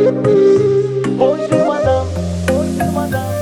Bonjour madame, bonjour madame.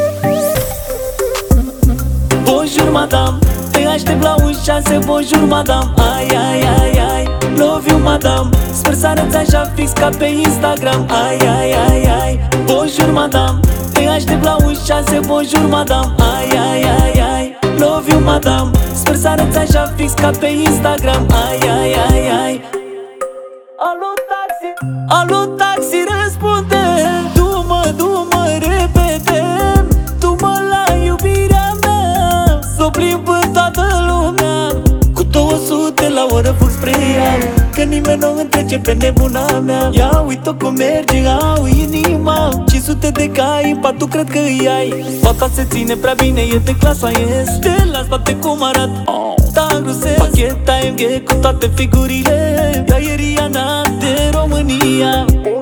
Bonjour madame, te aștept la ușa, bonjour madame. Ai, ai, ai, ai, love you madame. Sper să arăți așa fix ca pe Instagram. Ai, ai, ai, ai, bonjour madame, te aștept la ușa, bonjour madame. Ai, ai, ai, ai, love you madame. Sper să arăți așa fix ca pe Instagram. Ai, ai, ai, ai. Alo taxi, alo taxi, răspunde. Du-mă repede, du-mă la iubirea mea. S-o plimb în toată lumea cu 200 la oră fug spre ea, că nimeni nu întrece pe nebuna mea. Ia uite-o cum merge, au inima 500 de cai în pat, tu cred că îi ai. Fata se ține prea bine, e de clasa S. Te las bate cum arată, ta grusesc. Pacheta AMG cu toate figurile, ea e Rihanna de România.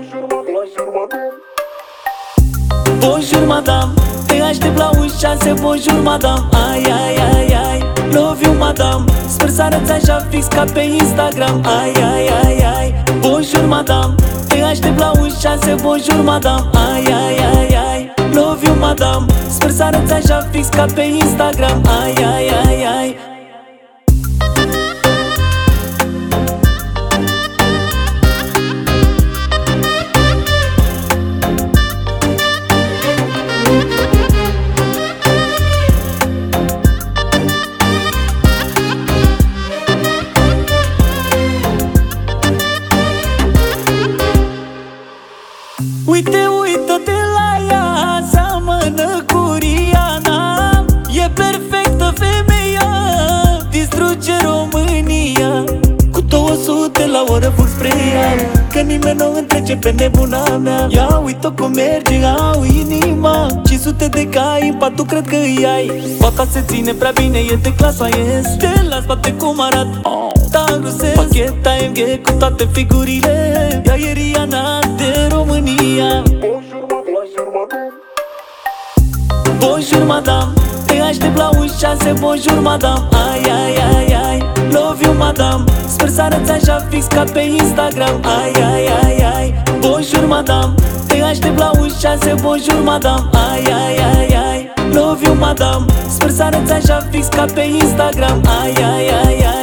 Bonjour madame, te aștept la ușa, bonjour madame. Ai, ai, ai, ai, love you madame. Sper să arăți așa fix ca pe Instagram. Ai, ai, ai, ai, bonjour madame, te aștept la ușa, bonjour madame. Ai, ai, ai, ai, love you madame. Sper să arăți așa fix ca pe Instagram. Ai, ai, ai, ai. Uite, uită-te la ea, seamănă cu Rihanna. E perfectă femeia, distruge România. Cu 200 la oră fug spre ea, că nimeni nu întrece pe nebuna mea. Ia uite-o cum merge, au inima 500 de cai în pat, tu cred că îi ai. Fata se ține prea bine, e de clasa S. Te las bate cum arată, ta grusesc. Pacheta AMG cu toate figurile, ea e Rihanna de România. Bonjour madame, te aștept la ușa, bonjour madame. Ai, ai, ai, ai, love you madame. Sper să arăți așa fix ca pe Instagram. Ai, ai, ai, ai, bonjour madame, te aștept la ușa, bonjour madame. Ai, ai, ai, ai, love you madame. Sper să arăți așa fix ca pe Instagram. Ai, ai, ai, ai.